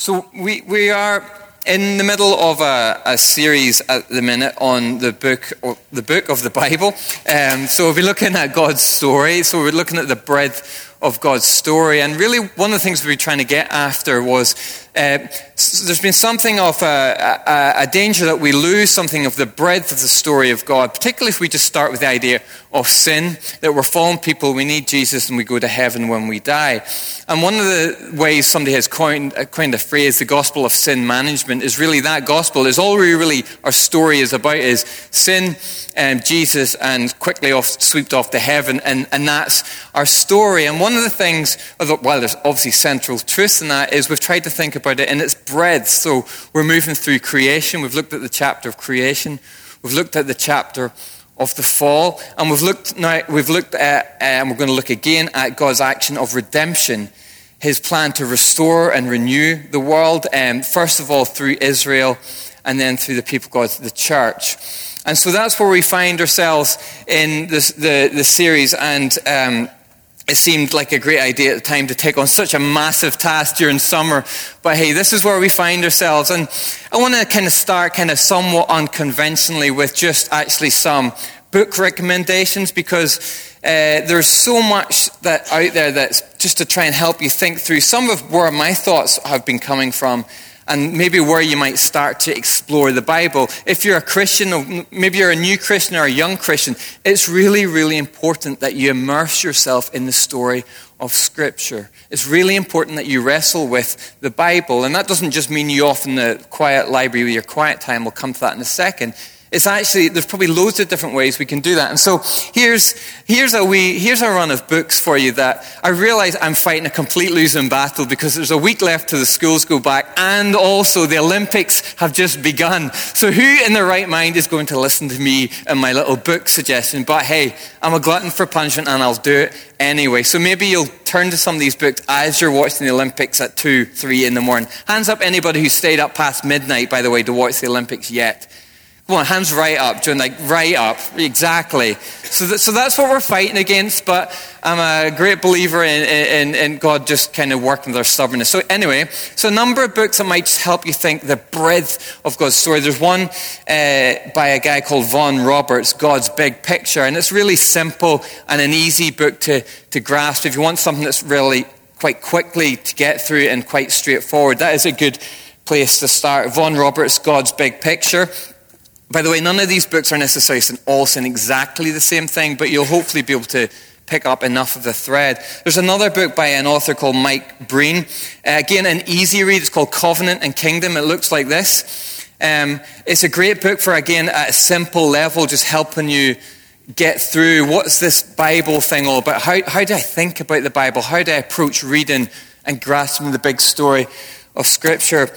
So we are in the middle of a series at the minute on the book of the Bible. So we'll be looking at God's story. So we're looking at the breadth of God's story. And really one of the things we were trying to get after was there's been something of a danger that we lose something of the breadth of the story of God, particularly if we just start with the idea of sin, that we're fallen people, we need Jesus, and we go to heaven when we die. And one of the ways somebody has coined a phrase, the gospel of sin management, is really that gospel is all really our story is about, is sin and Jesus and quickly swept off to heaven, and that's our story. And one of the things, well, there's obviously central truth in that, is we've tried to think about it in its breadth. So we're moving through creation. We've looked at the chapter of creation. We've looked at the chapter of the fall, and we're going to look again at God's action of redemption, his plan to restore and renew the world, first of all through Israel, and then through the people of God, the church. And so that's where we find ourselves in the series, and it seemed like a great idea at the time to take on such a massive task during summer. But hey, this is where we find ourselves. And I want to kind of start somewhat unconventionally with just actually some book recommendations, because there's so much that out there that's just to try and help you think through some of where my thoughts have been coming from, and maybe where you might start to explore the Bible. If you're a Christian, or maybe you're a new Christian or a young Christian, it's really, really important that you immerse yourself in the story of Scripture. It's really important that you wrestle with the Bible. And that doesn't just mean you off in the quiet library with your quiet time. We'll come to that in a second. It's actually, there's probably loads of different ways we can do that. And so here's a run of books for you that I realize I'm fighting a complete losing battle, because there's a week left till the schools go back, and also the Olympics have just begun. So who in their right mind is going to listen to me and my little book suggestion? But hey, I'm a glutton for punishment and I'll do it anyway. So maybe you'll turn to some of these books as you're watching the Olympics at 2, 3 in the morning. Hands up anybody who stayed up past midnight, by the way, to watch the Olympics yet. Come on, hands right up, John, right up, exactly. So that's what we're fighting against, but I'm a great believer in God just kind of working with our stubbornness. So anyway, a number of books that might just help you think the breadth of God's story. There's one by a guy called Vaughan Roberts, God's Big Picture, and it's really simple and an easy book to grasp. If you want something that's really quite quickly to get through and quite straightforward, that is a good place to start. Vaughan Roberts, God's Big Picture. By the way, none of these books are necessarily all saying exactly the same thing, but you'll hopefully be able to pick up enough of the thread. There's another book by an author called Mike Breen. Again, an easy read. It's called Covenant and Kingdom. It looks like this. It's a great book for, again, at a simple level, just helping you get through what's this Bible thing all about. How do I think about the Bible? How do I approach reading and grasping the big story of Scripture?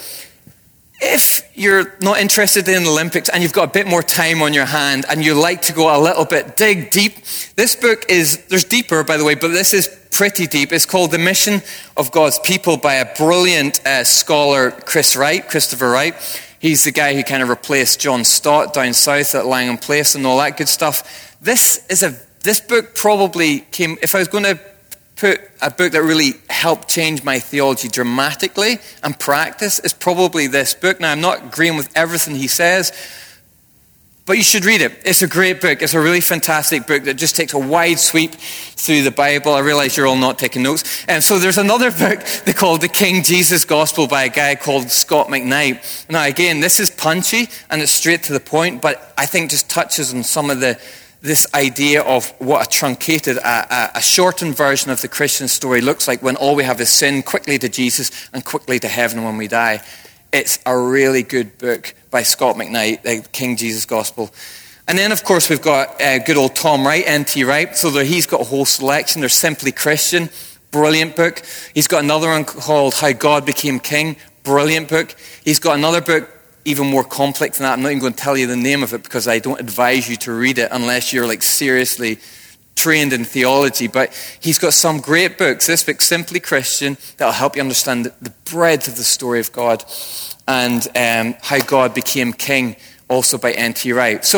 If you're not interested in the Olympics and you've got a bit more time on your hand and you like to go a little bit, dig deep, this book there's deeper, by the way, but this is pretty deep. It's called The Mission of God's People by a brilliant scholar, Christopher Wright. He's the guy who kind of replaced John Stott down south at Langham Place and all that good stuff. This book probably came, if I was going to put a book that really helped change my theology dramatically and practice, is probably this book. Now, I'm not agreeing with everything he says, but you should read it. It's a great book. It's a really fantastic book that just takes a wide sweep through the Bible. I realize you're all not taking notes. And so there's another book called The King Jesus Gospel by a guy called Scot McKnight. Now, again, this is punchy and it's straight to the point, but I think just touches on some of this idea of what a truncated, a shortened version of the Christian story looks like when all we have is sin, quickly to Jesus, and quickly to heaven when we die. It's a really good book by Scot McKnight, the King Jesus Gospel. And then, of course, we've got good old Tom Wright, N.T. Wright. So he's got a whole selection. There's Simply Christian, brilliant book. He's got another one called How God Became King, brilliant book. He's got another book even more complex than that. I'm not even going to tell you the name of it because I don't advise you to read it unless you're seriously trained in theology. But he's got some great books. This book, Simply Christian, that'll help you understand the breadth of the story of God, and How God Became King, also by N.T. Wright. So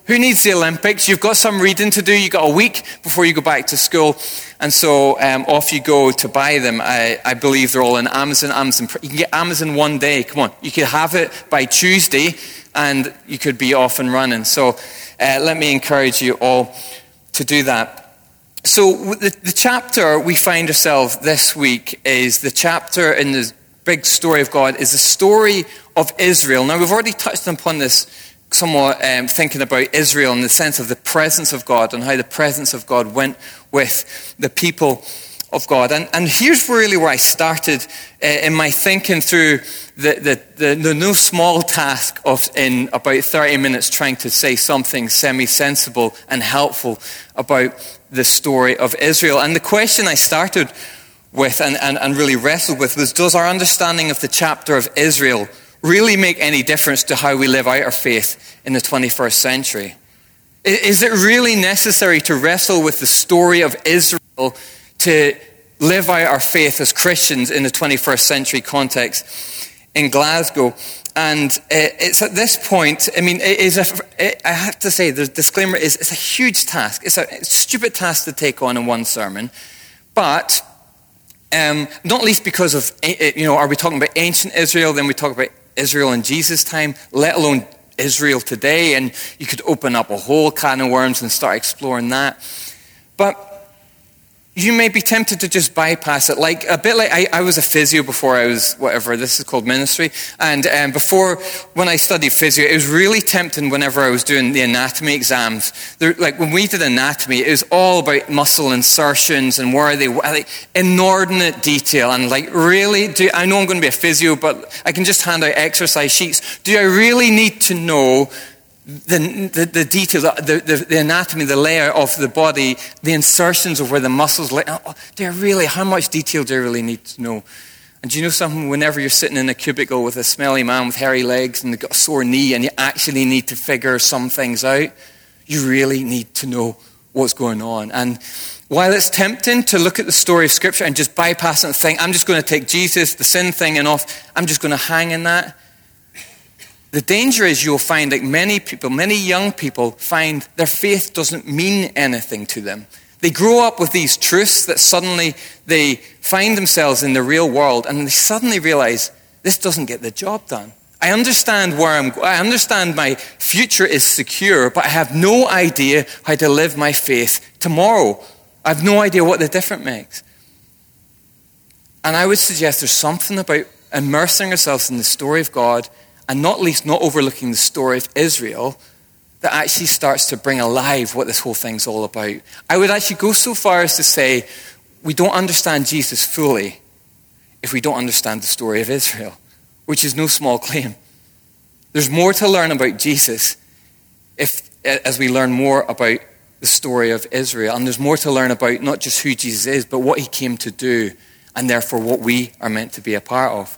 who needs the Olympics? You've got some reading to do. You've got a week before you go back to school. And so off you go to buy them. I believe they're all in Amazon. You can get Amazon one day. Come on. You could have it by Tuesday and you could be off and running. So let me encourage you all to do that. So the chapter we find ourselves this week is the chapter in the big story of God, is the story of Israel. Now, we've already touched upon this somewhat, thinking about Israel in the sense of the presence of God and how the presence of God went with the people of God. And here's really where I started in my thinking through the no small task of, in about 30 minutes, trying to say something semi-sensible and helpful about the story of Israel. And the question I started with and really wrestled with was, does our understanding of the chapter of Israel really make any difference to how we live out our faith in the 21st century? Is it really necessary to wrestle with the story of Israel to live out our faith as Christians in the 21st century context in Glasgow? And it's at this point, I mean, I have to say, the disclaimer is it's a huge task. It's a stupid task to take on in one sermon. But not least because of, are we talking about ancient Israel, then we talk about Israel in Jesus' time, let alone Israel today, and you could open up a whole can of worms and start exploring that. But you may be tempted to just bypass it, a bit like I was a physio before I was whatever this is called, ministry. And before, when I studied physio, it was really tempting whenever I was doing the anatomy exams. When we did anatomy, it was all about muscle insertions and where are they inordinate detail. And really, I know I'm going to be a physio, but I can just hand out exercise sheets. Do I really need to know the details, the anatomy, the layout of the body, the insertions of where the muscles lay? How much detail do I really need to know? And do you know something? Whenever you're sitting in a cubicle with a smelly man with hairy legs and they've got a sore knee and you actually need to figure some things out, you really need to know what's going on. And while it's tempting to look at the story of Scripture and just bypass it and think, I'm just going to take Jesus, the sin thing, and off, I'm just going to hang in that, the danger is you'll find that many young people find their faith doesn't mean anything to them. They grow up with these truths that suddenly they find themselves in the real world and they suddenly realize this doesn't get the job done. I understand I understand my future is secure, but I have no idea how to live my faith tomorrow. I have no idea what the difference makes. And I would suggest there's something about immersing ourselves in the story of God, and not least not overlooking the story of Israel, that actually starts to bring alive what this whole thing's all about. I would actually go so far as to say we don't understand Jesus fully if we don't understand the story of Israel, which is no small claim. There's more to learn about Jesus as we learn more about the story of Israel. And there's more to learn about not just who Jesus is, but what he came to do, and therefore what we are meant to be a part of.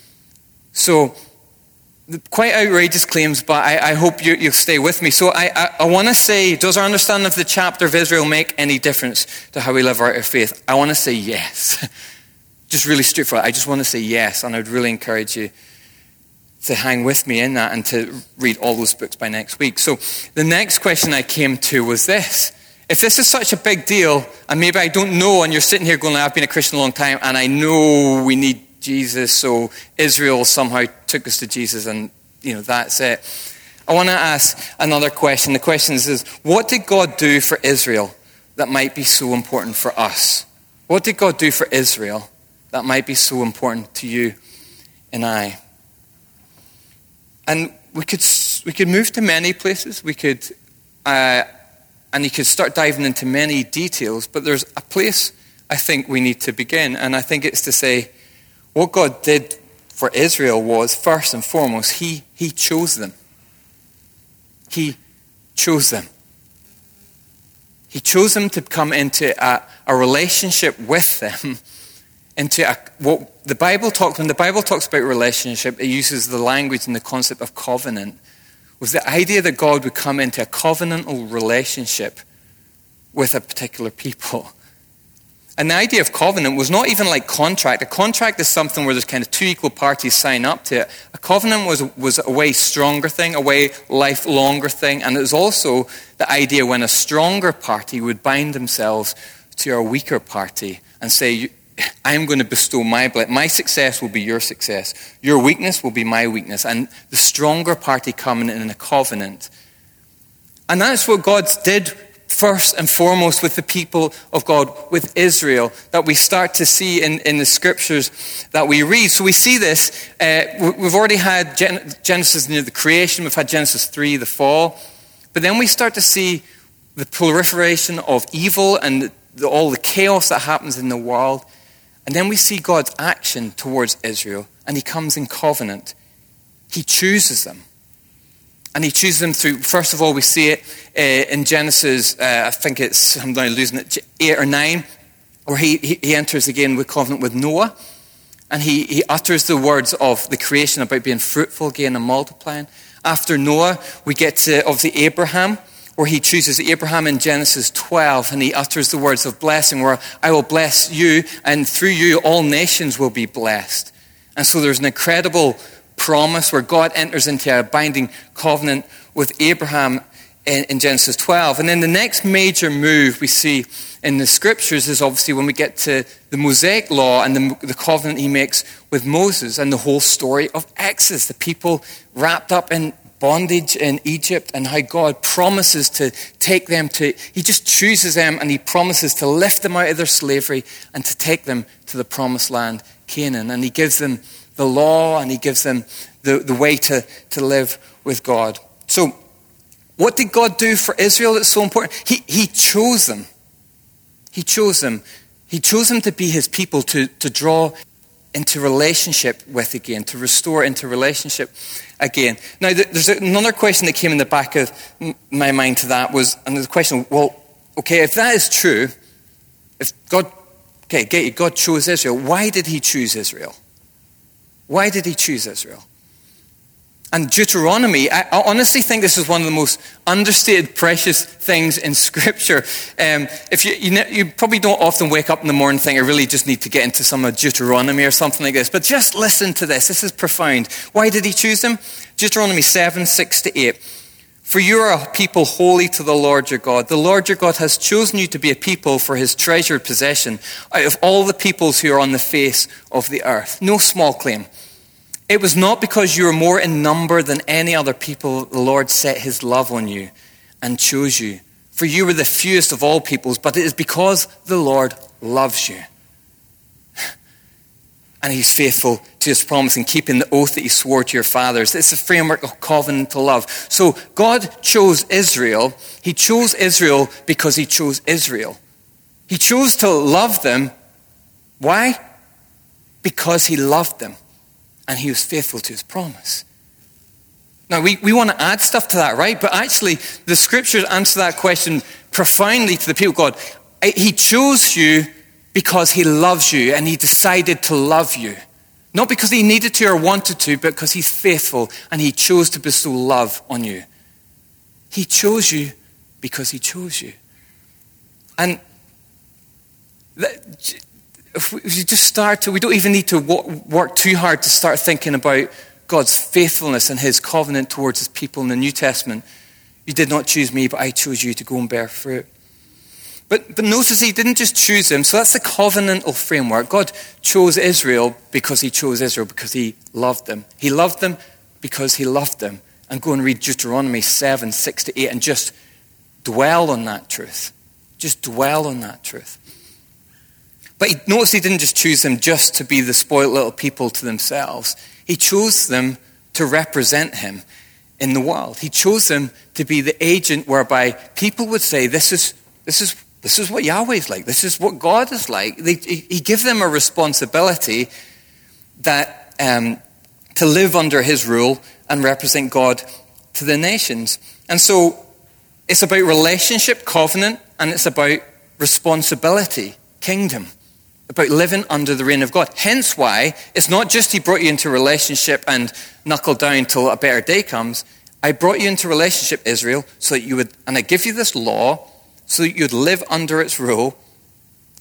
So, quite outrageous claims, but I hope you'll stay with me. So I want to say, does our understanding of the chapter of Israel make any difference to how we live out our faith? I want to say yes. Just really straightforward. I just want to say yes, and I'd really encourage you to hang with me in that and to read all those books by next week. So the next question I came to was this. If this is such a big deal, and maybe I don't know, and you're sitting here going, I've been a Christian a long time, and I know we need Jesus, so Israel somehow took us to Jesus, and that's it. I want to ask another question. The question is, what did God do for Israel that might be so important for us? What did God do for Israel that might be so important to you and I? And we could move to many places. We could, and you could start diving into many details. But there's a place I think we need to begin, and I think it's to say, what God did for Israel was, first and foremost, He chose them. He chose them. He chose them to come into a relationship with them, into what the Bible talks. When the Bible talks about relationship, it uses the language and the concept of covenant. Was the idea that God would come into a covenantal relationship with a particular people. And the idea of covenant was not even like contract. A contract is something where there's kind of two equal parties sign up to it. A covenant was a way stronger thing, a way life-longer thing. And it was also the idea when a stronger party would bind themselves to a weaker party and say, I'm going to bestow my success will be your success. Your weakness will be my weakness. And the stronger party coming in a covenant. And that's what God did first and foremost with the people of God, with Israel, that we start to see in the scriptures that we read. So we see this. We've already had Genesis, the creation. We've had Genesis 3, the fall. But then we start to see the proliferation of evil and all the chaos that happens in the world. And then we see God's action towards Israel. And he comes in covenant. He chooses them. And he chooses them through, first of all, we see it in Genesis, I think I'm now losing it, 8 or 9, where he enters again with covenant with Noah. And he utters the words of the creation about being fruitful again and multiplying. After Noah, we get to, obviously, Abraham, where he chooses Abraham in Genesis 12. And he utters the words of blessing, where I will bless you, and through you all nations will be blessed. And so there's an incredible promise where God enters into a binding covenant with Abraham in Genesis 12. And then the next major move we see in the scriptures is obviously when we get to the Mosaic law and the covenant he makes with Moses and the whole story of Exodus, the people wrapped up in bondage in Egypt and how God promises to take them he just chooses them and he promises to lift them out of their slavery and to take them to the promised land, Canaan. And he gives them the law, and he gives them the way to live with God. So, what did God do for Israel that's so important? He chose them. He chose them. He chose them to be his people, to draw into relationship with again, to restore into relationship again. Now, there's another question that came in the back of my mind to that was, and the question, well, okay, if that is true, if God chose Israel, why did he choose Israel? Why did he choose Israel? And Deuteronomy, I honestly think this is one of the most understated, precious things in Scripture. If you probably don't often wake up in the morning and think, I really just need to get into some of Deuteronomy or something like this. But just listen to this. This is profound. Why did he choose them? Deuteronomy 7, 6-8. For you are a people holy to the Lord your God. The Lord your God has chosen you to be a people for his treasured possession out of all the peoples who are on the face of the earth. No small claim. It was not because you were more in number than any other people the Lord set his love on you and chose you. For you were the fewest of all peoples, but it is because the Lord loves you. And he's faithful to his promise and keeping the oath that he swore to your fathers. It's a framework of covenant to love. So God chose Israel. He chose Israel because he chose Israel. He chose to love them. Why? Because he loved them. And he was faithful to his promise. Now, we want to add stuff to that, right? But actually, the scriptures answer that question profoundly to the people of God. He chose you because he loves you and he decided to love you. Not because he needed to or wanted to, but because he's faithful and he chose to bestow love on you. He chose you because he chose you. And if we just start to, we don't even need to work too hard to start thinking about God's faithfulness and his covenant towards his people in the New Testament. You did not choose me, but I chose you to go and bear fruit. But notice he didn't just choose them. So that's the covenantal framework. God chose Israel because he chose Israel, because he loved them. He loved them because he loved them. And go and read Deuteronomy 7, 6-8 and just dwell on that truth. Just dwell on that truth. But notice he didn't just choose them just to be the spoiled little people to themselves. He chose them to represent him in the world. He chose them to be the agent whereby people would say, this is what Yahweh's like. This is what God is like. He gives them a responsibility that to live under his rule and represent God to the nations. And so it's about relationship, covenant, and it's about responsibility, kingdom, about living under the reign of God. Hence why it's not just he brought you into relationship and knuckle down till a better day comes. I brought you into relationship, Israel, so that you would, and I give you this law, so that you'd live under its rule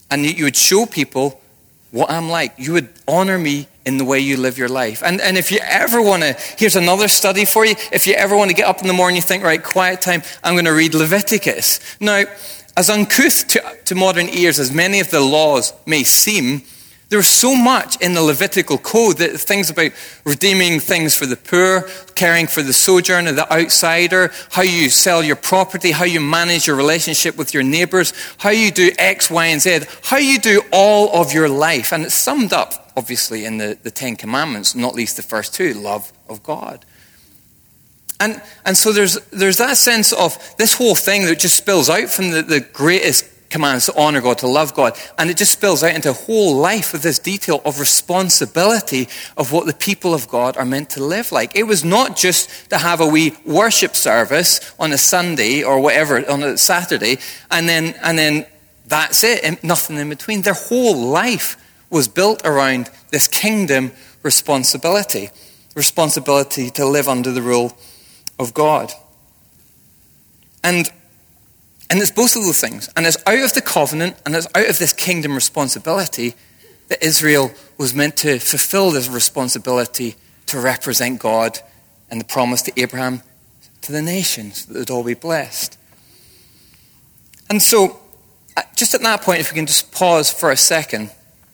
And you would show people what I'm like. You would honor me in the way you live your life. And if you ever want to, here's another study for you. If you ever want to get up in the morning, you think, right, quiet time, I'm going to read Leviticus. Now, as uncouth to modern ears as many of the laws may seem, there was so much in the Levitical code, that things about redeeming things for the poor, caring for the sojourner, the outsider, how you sell your property, how you manage your relationship with your neighbors, how you do X, Y, and Z, how you do all of your life. And it's summed up, obviously, in the Ten Commandments, not least the first two, love of God. And so there's that sense of this whole thing that just spills out from the greatest commands to honor God, to love God, and it just spills out into a whole life with this detail of responsibility of what the people of God are meant to live like. It was not just to have a wee worship service on a Sunday or whatever, on a Saturday, and then that's it, and nothing in between. Their whole life was built around this kingdom responsibility to live under the rule of God. And it's both of those things. And it's out of the covenant and it's out of this kingdom responsibility that Israel was meant to fulfill this responsibility to represent God and the promise to Abraham to the nations, that they'd all be blessed. And so, just at that point, if we can just pause for a second,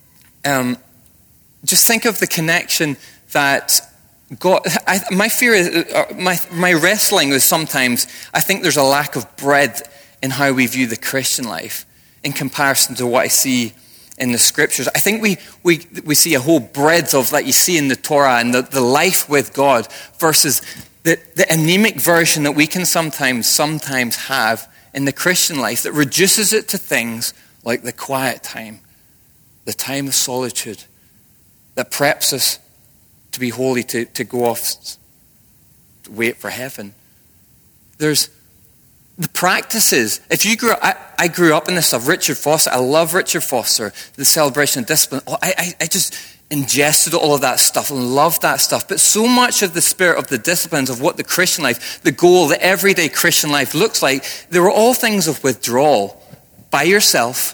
just think of the connection that God, my fear is, my wrestling is sometimes, I think there's a lack of breadth in how we view the Christian life in comparison to what I see in the scriptures. I think we see a whole breadth of that you see in the Torah and the life with God versus the anemic version that we can sometimes have in the Christian life that reduces it to things like the quiet time, the time of solitude that preps us to be holy, to go off, to wait for heaven. There's the practices. If you grew up, I grew up in this stuff. Richard Foster, I love Richard Foster, the celebration of discipline. I just ingested all of that stuff and loved that stuff. But so much of the spirit of the disciplines of what the Christian life, the goal, the everyday Christian life looks like, they were all things of withdrawal by yourself.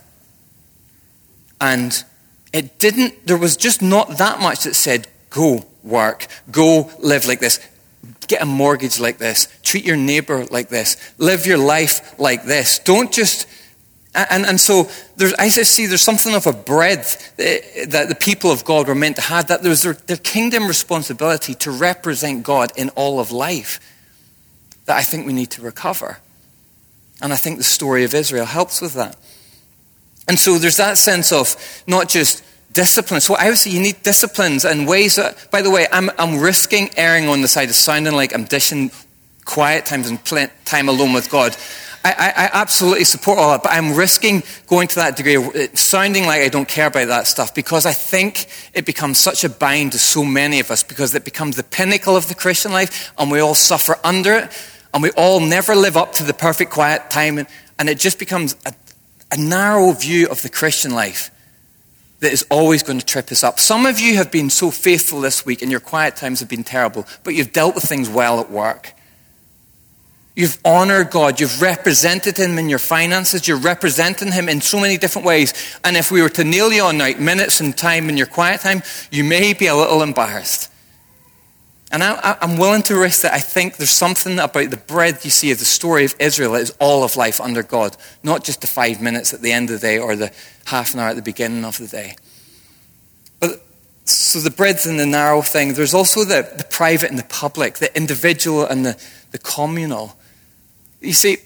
And there was just not that much that said, go work, go live like this. Get a mortgage like this. Treat your neighbor like this. Live your life like this. Don't just... And so I see there's something of a breadth that the people of God were meant to have, that there's their kingdom responsibility to represent God in all of life that I think we need to recover. And I think the story of Israel helps with that. And so there's that sense of not just discipline. So I would say you need disciplines and ways that, by the way, I'm risking erring on the side of sounding like I'm dishing quiet times and time alone with God. I absolutely support all that, but I'm risking going to that degree of sounding like I don't care about that stuff, because I think it becomes such a bind to so many of us, because it becomes the pinnacle of the Christian life and we all suffer under it and we all never live up to the perfect quiet time, and it just becomes a narrow view of the Christian life that is always going to trip us up. Some of you have been so faithful this week and your quiet times have been terrible, but you've dealt with things well at work. You've honored God. You've represented him in your finances. You're representing him in so many different ways. And if we were to nail you on now, minutes and time in your quiet time, you may be a little embarrassed. And I'm willing to risk that. I think there's something about the breadth you see of the story of Israel that is all of life under God, not just the 5 minutes at the end of the day or the half an hour at the beginning of the day. But so the breadth and the narrow thing, there's also the private and the public, the individual and the communal. You see,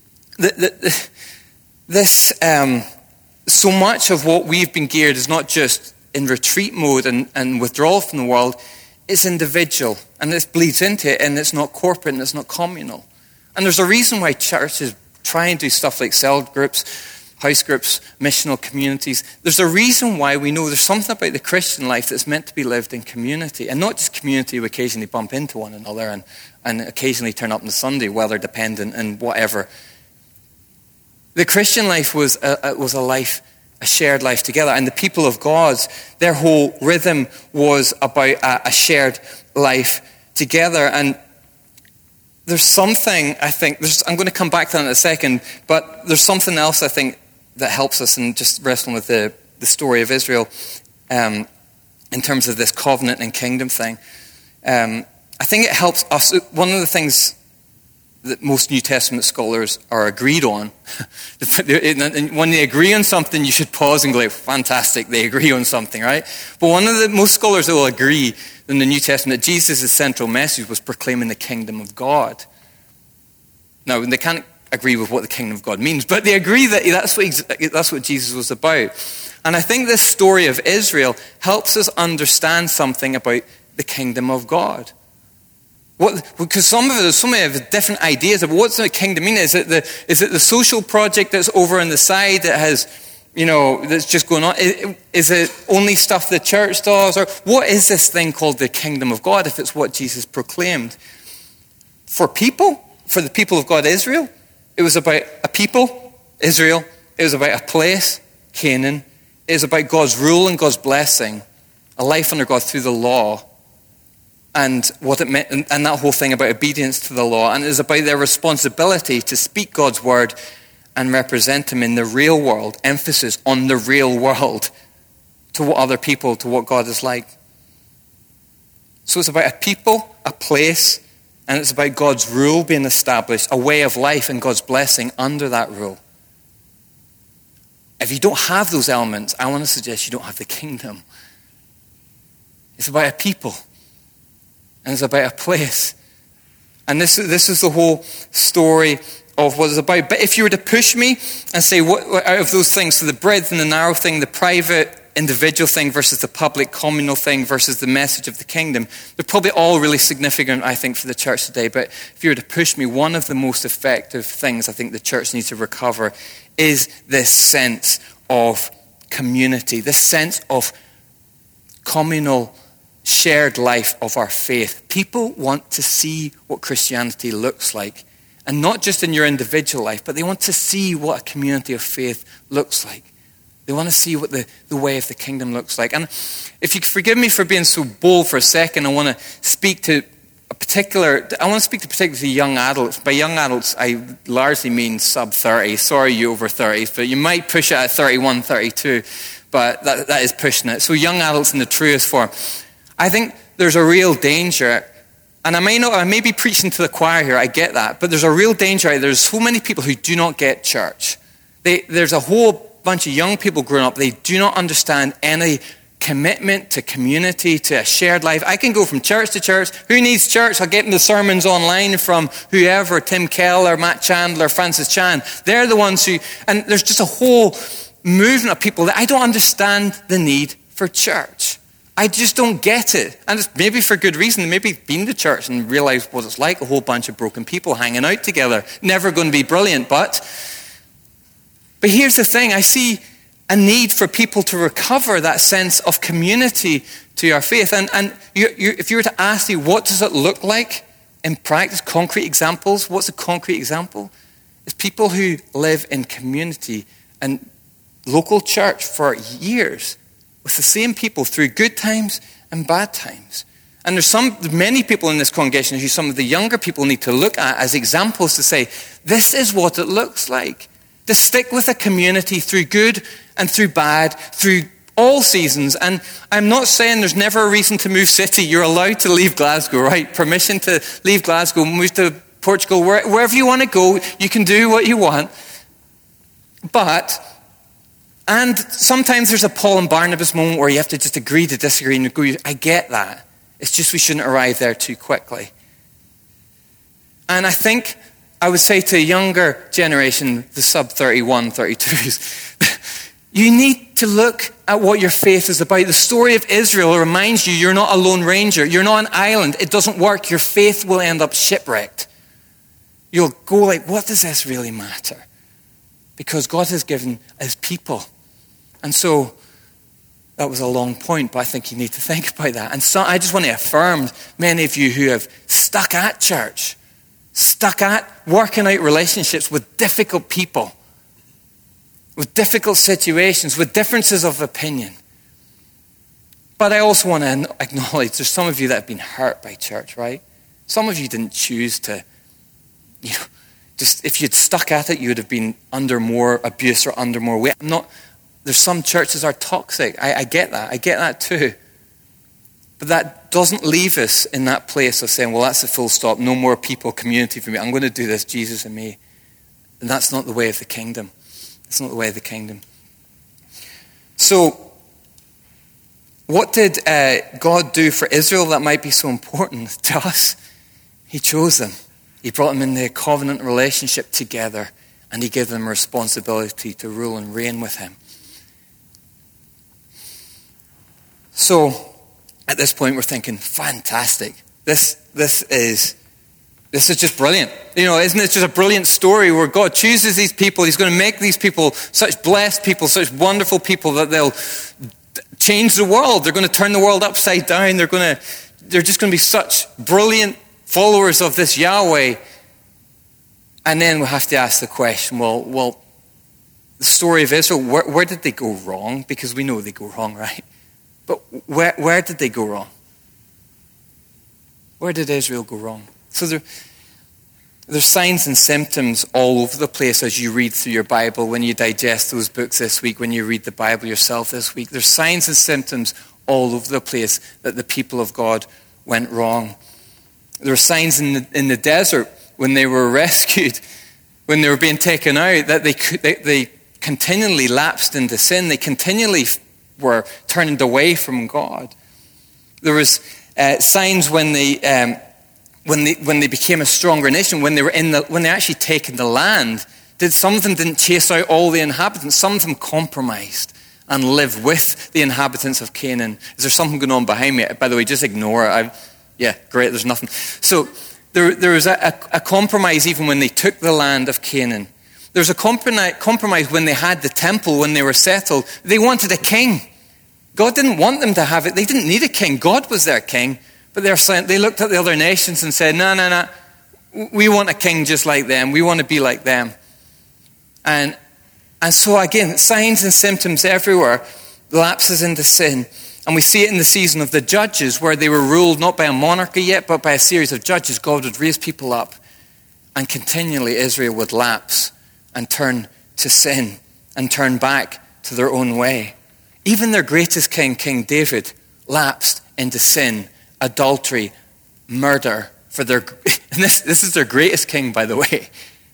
this so much of what we've been geared is not just in retreat mode and withdrawal from the world. It's individual, and this bleeds into it, and it's not corporate, and it's not communal. And there's a reason why churches try and do stuff like cell groups, house groups, missional communities. There's a reason why we know there's something about the Christian life that's meant to be lived in community, and not just community we occasionally bump into one another and occasionally turn up on Sunday, weather dependent and whatever. The Christian life was a life, a shared life together. And the people of God, their whole rhythm was about a shared life together. And there's something, I think, I'm going to come back to that in a second, but there's something else I think that helps us in just wrestling with the story of Israel in terms of this covenant and kingdom thing. I think it helps us. One of the things that most New Testament scholars are agreed on, when they agree on something, you should pause and go, like, fantastic, they agree on something, right? But one of the most scholars that will agree in the New Testament that Jesus' central message was proclaiming the kingdom of God. Now, they can't agree with what the kingdom of God means, but they agree that that's what Jesus was about. And I think this story of Israel helps us understand something about the kingdom of God. Because some have different ideas of what's the kingdom mean. Is it the social project that's over on the side that has, that's just going on? Is it only stuff the church does? Or what is this thing called the kingdom of God if it's what Jesus proclaimed? For the people of God, Israel, it was about a people, Israel. It was about a place, Canaan. It was about God's rule and God's blessing, a life under God through the law, and what it meant, and that whole thing about obedience to the law. And it was about their responsibility to speak God's word and represent him in the real world, emphasis on the real world, to other people, to what God is like. So it's about a people, a place, and it's about God's rule being established, a way of life and God's blessing under that rule. If you don't have those elements, I want to suggest you don't have the kingdom. It's about a people. And it's about a place. And this is the whole story of what it's about. But if you were to push me and say, what out of those things, so the breadth and the narrow thing, the private individual thing versus the public communal thing versus the message of the kingdom, they're probably all really significant, I think, for the church today. But if you were to push me, one of the most effective things I think the church needs to recover is this sense of community, this sense of communal shared life of our faith. People want to see what Christianity looks like. And not just in your individual life, but they want to see what a community of faith looks like. They want to see what the way of the kingdom looks like. And if you forgive me for being so bold for a second, I want to speak to particularly young adults. By young adults, I largely mean sub-30. Sorry, you over 30, but you might push it at 31, 32, but that is pushing it. So young adults in the truest form. I think there's a real danger, and I may be preaching to the choir here, I get that, but there's a real danger. There's so many people who do not get church. There's a whole bunch of young people growing up, they do not understand any commitment to community, to a shared life. I can go from church to church. Who needs church? I'll get in the sermons online from whoever, Tim Keller, Matt Chandler, Francis Chan. They're the ones and there's just a whole movement of people that I don't understand the need for church. I just don't get it. And it's maybe for good reason. Maybe been to church and realized what it's like, a whole bunch of broken people hanging out together. Never going to be brilliant, but here's the thing. I see a need for people to recover that sense of community to our faith. And if you were to ask me, what does it look like in practice, concrete examples, what's a concrete example? It's people who live in community and local church for years with the same people through good times and bad times. And there's many people in this congregation who some of the younger people need to look at as examples to say, this is what it looks like. To stick with a community through good and through bad, through all seasons. And I'm not saying there's never a reason to move city. You're allowed to leave Glasgow, right? Permission to leave Glasgow, move to Portugal, wherever you want to go, you can do what you want. And sometimes there's a Paul and Barnabas moment where you have to just agree to disagree and agree. I get that. It's just we shouldn't arrive there too quickly. And I think I would say to a younger generation, the sub-31, 32s, you need to look at what your faith is about. The story of Israel reminds you you're not a lone ranger. You're not an island. It doesn't work. Your faith will end up shipwrecked. You'll go like, what does this really matter? Because God has given his people. And so that was a long point, but I think you need to think about that. And so I just want to affirm many of you who have stuck at church, stuck at working out relationships with difficult people, with difficult situations, with differences of opinion. But I also want to acknowledge there's some of you that have been hurt by church, right? Some of you didn't choose to, just if you'd stuck at it, you would have been under more abuse or under more weight. There's some churches are toxic. I get that. I get that too. But that doesn't leave us in that place of saying, well, that's a full stop. No more people, community for me. I'm going to do this, Jesus and me. And that's not the way of the kingdom. It's not the way of the kingdom. So, what did God do for Israel that might be so important to us? He chose them. He brought them in the covenant relationship together, and he gave them a responsibility to rule and reign with him. So, at this point, we're thinking, fantastic. This is just brilliant. Isn't it just a brilliant story where God chooses these people? He's going to make these people such blessed people, such wonderful people that they'll change the world. They're going to turn the world upside down. They're just going to be such brilliant followers of this Yahweh. And then we have to ask the question, well, the story of Israel, where did they go wrong? Because we know they go wrong, right? But where did they go wrong? Where did Israel go wrong? So there's signs and symptoms all over the place as you read through your Bible, when you digest those books this week, when you read the Bible yourself this week. There's signs and symptoms all over the place that the people of God went wrong. There were signs in the desert when they were rescued, when they were being taken out, that they continually lapsed into sin. They continually were turned away from God. There was signs when they became a stronger nation, when they actually taken the land. Some of them didn't chase out all the inhabitants. Some of them compromised and lived with the inhabitants of Canaan. Is there something going on behind me? By the way, just ignore it. Yeah, great. There's nothing. So there was a compromise even when they took the land of Canaan. There was a compromise when they had the temple, when they were settled. They wanted a king. God didn't want them to have it. They didn't need a king. God was their king. But they looked at the other nations and said, no. We want a king just like them. We want to be like them. And so again, signs and symptoms everywhere. Lapses into sin. And we see it in the season of the judges, where they were ruled not by a monarchy yet, but by a series of judges. God would raise people up. And continually Israel would lapse and turn to sin and turn back to their own way. Even their greatest king, King David, lapsed into sin, adultery, murder. And this is their greatest king, by the way.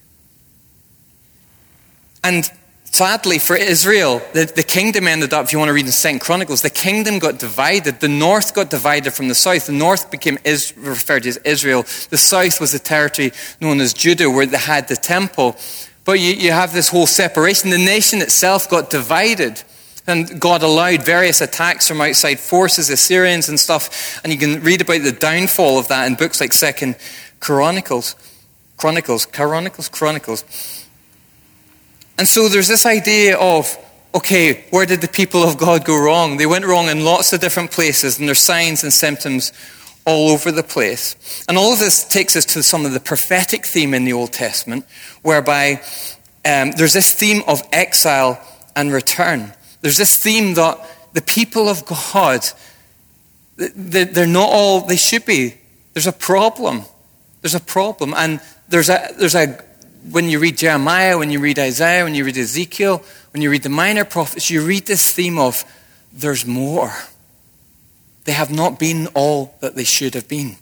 And sadly for Israel, the kingdom ended up, if you want to read in 2 Chronicles, the kingdom got divided. The north got divided from the south. The north became referred to as Israel. The south was the territory known as Judah, where they had the temple. But you have this whole separation. The nation itself got divided. And God allowed various attacks from outside forces, Assyrians and stuff. And you can read about the downfall of that in books like 2 Chronicles. And so there's this idea of, okay, where did the people of God go wrong? They went wrong in lots of different places, and there's signs and symptoms all over the place. And all of this takes us to some of the prophetic theme in the Old Testament, whereby there's this theme of exile and return. There's this theme that the people of God, they're not all they should be. There's a problem. There's a problem. And when you read Jeremiah, when you read Isaiah, when you read Ezekiel, when you read the minor prophets, you read this theme of there's more. They have not been all that they should have been.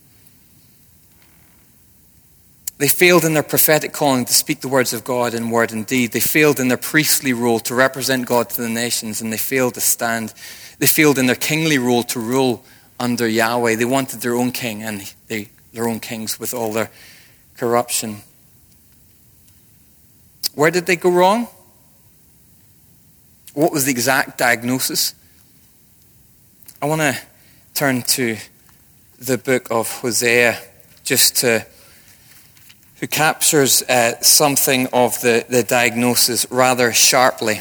They failed in their prophetic calling to speak the words of God in word and deed. They failed in their priestly role to represent God to the nations, and they failed to stand. They failed in their kingly role to rule under Yahweh. They wanted their own king and their own kings with all their corruption. Where did they go wrong? What was the exact diagnosis? I want to turn to the book of Hosea who captures something of the diagnosis rather sharply.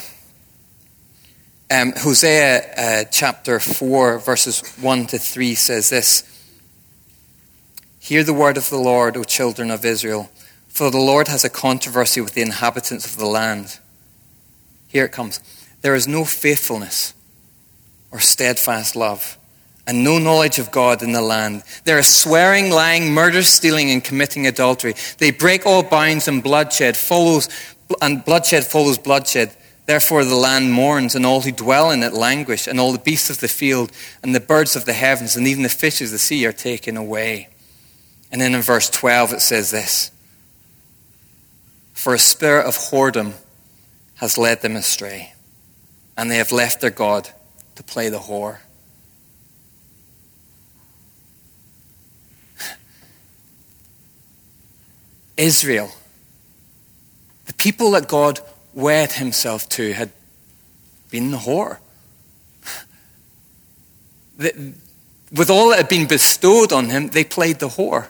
Hosea chapter 4, verses 1 to 3 says this: "Hear the word of the Lord, O children of Israel, for the Lord has a controversy with the inhabitants of the land." Here it comes. "There is no faithfulness or steadfast love, and no knowledge of God in the land. There is swearing, lying, murder, stealing, and committing adultery. They break all bounds, and bloodshed follows bloodshed. Therefore the land mourns, and all who dwell in it languish, and all the beasts of the field, and the birds of the heavens, and even the fishes of the sea are taken away. And then in verse 12 it says this: For a spirit of whoredom has led them astray, and they have left their God to play the whore. Israel, the people that God wed himself to, had been the whore. With all that had been bestowed on him, they played the whore.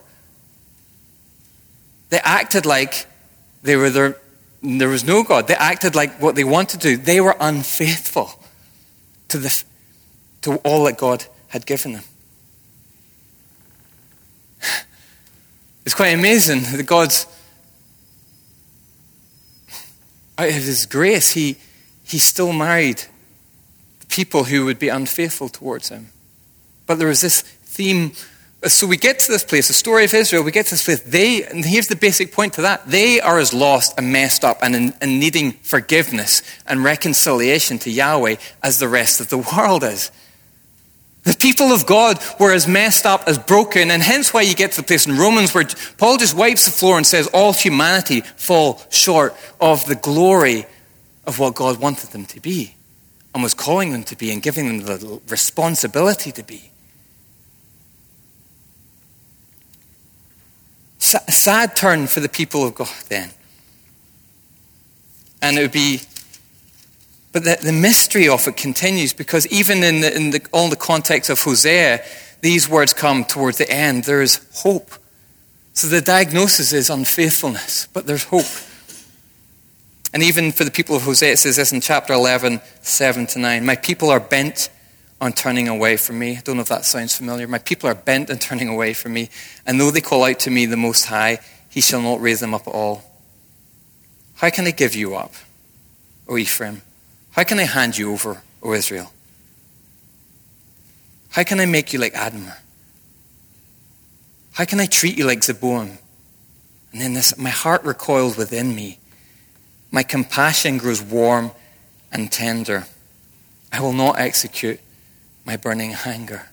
They acted like there was no God. They acted like what they wanted to do. They were unfaithful to all that God had given them. It's quite amazing that God's, out of his grace, he still married people who would be unfaithful towards him. But there was this theme. So we get to this place, the story of Israel, we get to this place. And here's the basic point to that. They are as lost and messed up and needing forgiveness and reconciliation to Yahweh as the rest of the world is. The people of God were as messed up, as broken, and hence why you get to the place in Romans where Paul just wipes the floor and says all humanity fall short of the glory of what God wanted them to be and was calling them to be and giving them the responsibility to be. A sad turn for the people of God then. And it would be, but the mystery of it continues, because even in all the context of Hosea, these words come towards the end. There is hope. So the diagnosis is unfaithfulness, but there's hope. And even for the people of Hosea, it says this in chapter 11, 7-9. My people are bent on turning away from me. I don't know if that sounds familiar. My people are bent on turning away from me. And though they call out to me, the Most High, he shall not raise them up at all. How can I give you up, O Ephraim? How can I hand you over, O Israel? How can I make you like Admah? How can I treat you like Zeboim? And then this, my heart recoils within me. My compassion grows warm and tender. I will not execute my burning anger.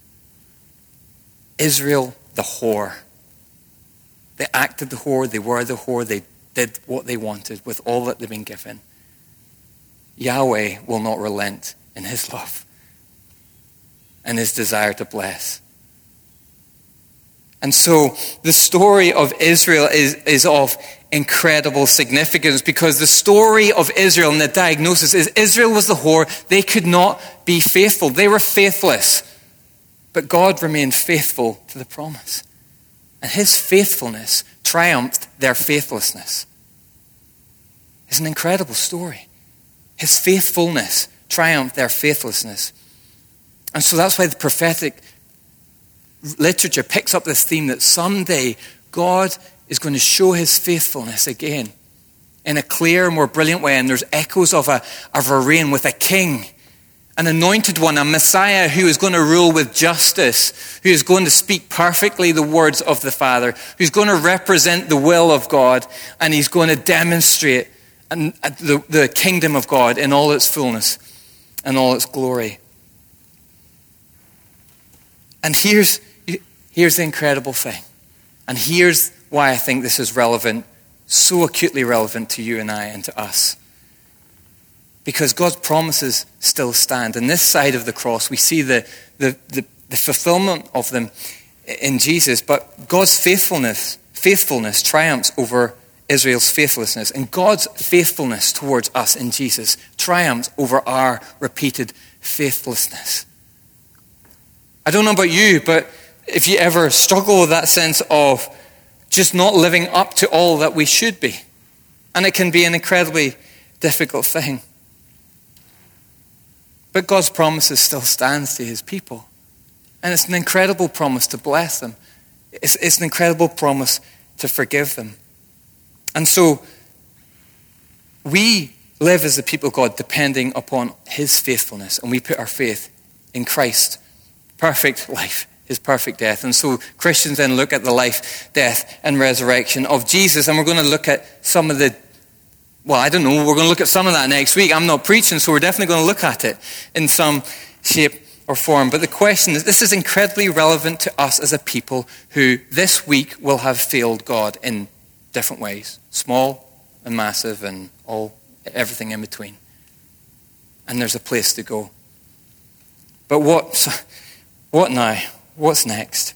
Israel, the whore. They acted the whore, they were the whore, they did what they wanted with all that they've been given. Yahweh will not relent in his love and his desire to bless. And so the story of Israel is of incredible significance, because the story of Israel and the diagnosis is Israel was the whore. They could not be faithful. They were faithless. But God remained faithful to the promise. And his faithfulness triumphed their faithlessness. It's an incredible story. His faithfulness triumphed their faithlessness. And so that's why the prophetic literature picks up this theme that someday God is going to show his faithfulness again in a clear, more brilliant way. And there's echoes of a reign with a king, an anointed one, a Messiah who is going to rule with justice, who is going to speak perfectly the words of the Father, who's going to represent the will of God, and he's going to demonstrate the kingdom of God in all its fullness and all its glory. And here's the incredible thing. And here's why I think this is relevant, so acutely relevant to you and I and to us. Because God's promises still stand. And this side of the cross, we see the fulfillment of them in Jesus. But God's faithfulness triumphs over Israel's faithlessness. And God's faithfulness towards us in Jesus triumphs over our repeated faithlessness. I don't know about you, but if you ever struggle with that sense of just not living up to all that we should be, and it can be an incredibly difficult thing. But God's promises still stands to his people. And it's an incredible promise to bless them. It's an incredible promise to forgive them. And so we live as the people of God depending upon his faithfulness, and we put our faith in Christ perfect life, his perfect death. And so Christians then look at the life, death, and resurrection of Jesus. And we're going to look at some of the, well, I don't know, we're going to look at some of that next week. I'm not preaching, so we're definitely going to look at it in some shape or form. But the question is, this is incredibly relevant to us as a people who this week will have failed God in different ways. Small and massive and everything in between. And there's a place to go. But what now? What's next?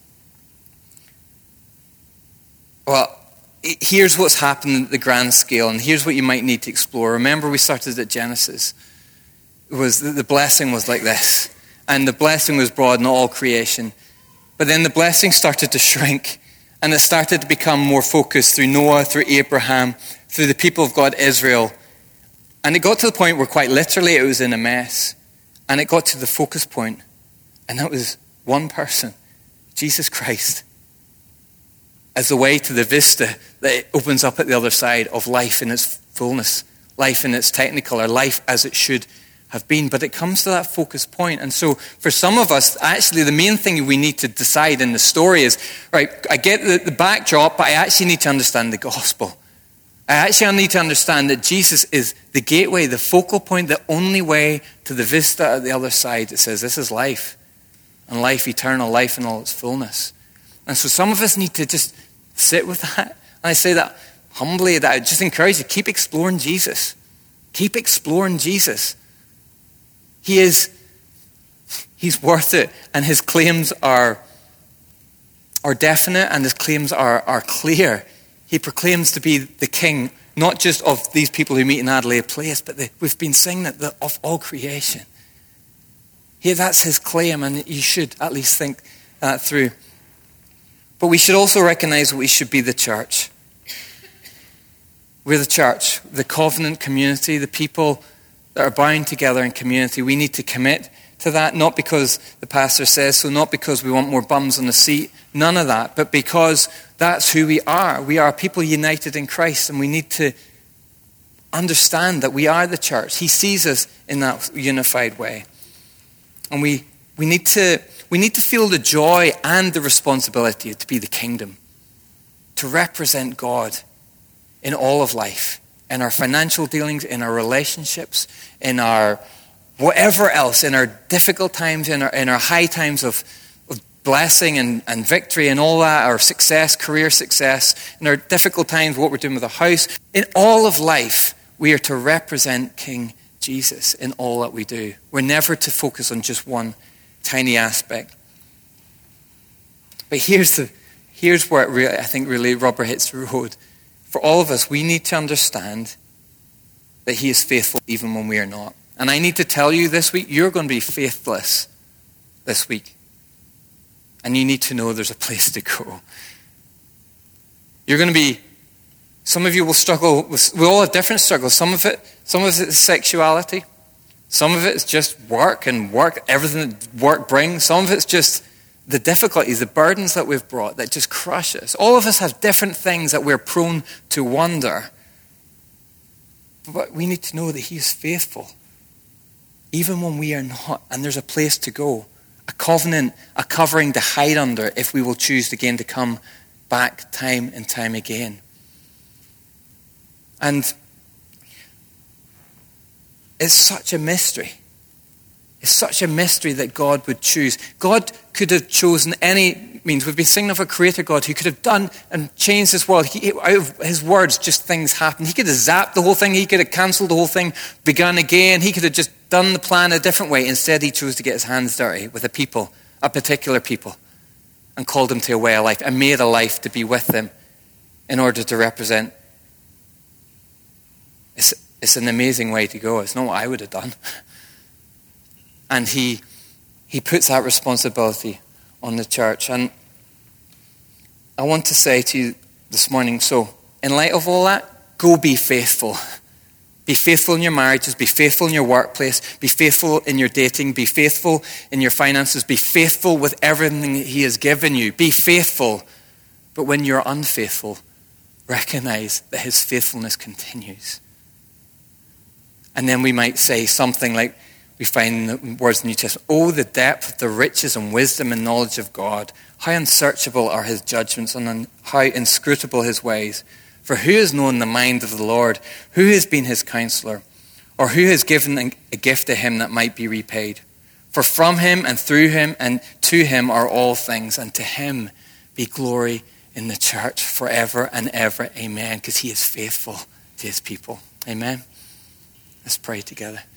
Well, here's what's happened at the grand scale, and here's what you might need to explore. Remember, we started at Genesis. The blessing was like this, and the blessing was broad in all creation. But then the blessing started to shrink, and it started to become more focused through Noah, through Abraham, through the people of God, Israel. And it got to the point where quite literally it was in a mess. And it got to the focus point, and that was one person, Jesus Christ, as the way to the vista that opens up at the other side of life in its fullness, life in its technical, or life as it should have been. But it comes to that focus point. And so for some of us, actually the main thing we need to decide in the story is, right, I get the backdrop, but I actually need to understand the gospel. I need to understand that Jesus is the gateway, the focal point, the only way to the vista at the other side that says this is life, and life eternal, life in all its fullness. And so some of us need to just sit with that. And I say that humbly, that I just encourage you, keep exploring Jesus. Keep exploring Jesus. He's worth it, and his claims are definite, and his claims are clear. He proclaims to be the king, not just of these people who meet in Adelaide Place, but we've been saying that of all creation. That's his claim, and you should at least think that through. But we should also recognize that we should be the church. We're the church, the covenant community, the people that are bound together in community. We need to commit to that, not because the pastor says so, not because we want more bums on the seat, none of that, but because that's who we are. We are people united in Christ, and we need to understand that we are the church. He sees us in that unified way. And we need to feel the joy and the responsibility to be the kingdom, to represent God in all of life, in our financial dealings, in our relationships, in our whatever else, in our difficult times, in our high times of blessing and victory and all that, our success, career success, in our difficult times, what we're doing with the house. In all of life, we are to represent King Jesus in all that we do. We're never to focus on just one tiny aspect. But here's where it really, I think really rubber hits the road. For all of us, we need to understand that he is faithful even when we are not. And I need to tell you this week, you're going to be faithless this week. And you need to know there's a place to go. You're going to be, some of you will struggle, we all have different struggles. Some of it is sexuality. Some of it is just work, everything that work brings. Some of it's just the difficulties, the burdens that we've brought that just crush us. All of us have different things that we're prone to wonder. But we need to know that he is faithful, even when we are not. And there's a place to go, a covenant, a covering to hide under if we will choose again to come back time and time again. And it's such a mystery. It's such a mystery that God would choose. God could have chosen any means. We've been singing of a creator God who could have done and changed this world. Out of his words, just things happen. He could have zapped the whole thing. He could have cancelled the whole thing, begun again. He could have just done the plan a different way. Instead, he chose to get his hands dirty with a particular people, and called them to a way of life and made a life to be with them in order to represent. It's an amazing way to go. It's not what I would have done. And he puts that responsibility on the church. And I want to say to you this morning, so in light of all that, go be faithful. Be faithful in your marriages, be faithful in your workplace, be faithful in your dating, be faithful in your finances, be faithful with everything that he has given you. Be faithful. But when you're unfaithful, recognize that his faithfulness continues. And then we might say something like, we find the words in the New Testament, oh, the depth of the riches and wisdom and knowledge of God. How unsearchable are his judgments and how inscrutable his ways. For who has known the mind of the Lord? Who has been his counselor? Or who has given a gift to him that might be repaid? For from him and through him and to him are all things, and to him be glory in the church forever and ever. Amen. Because he is faithful to his people. Amen. Let's pray together.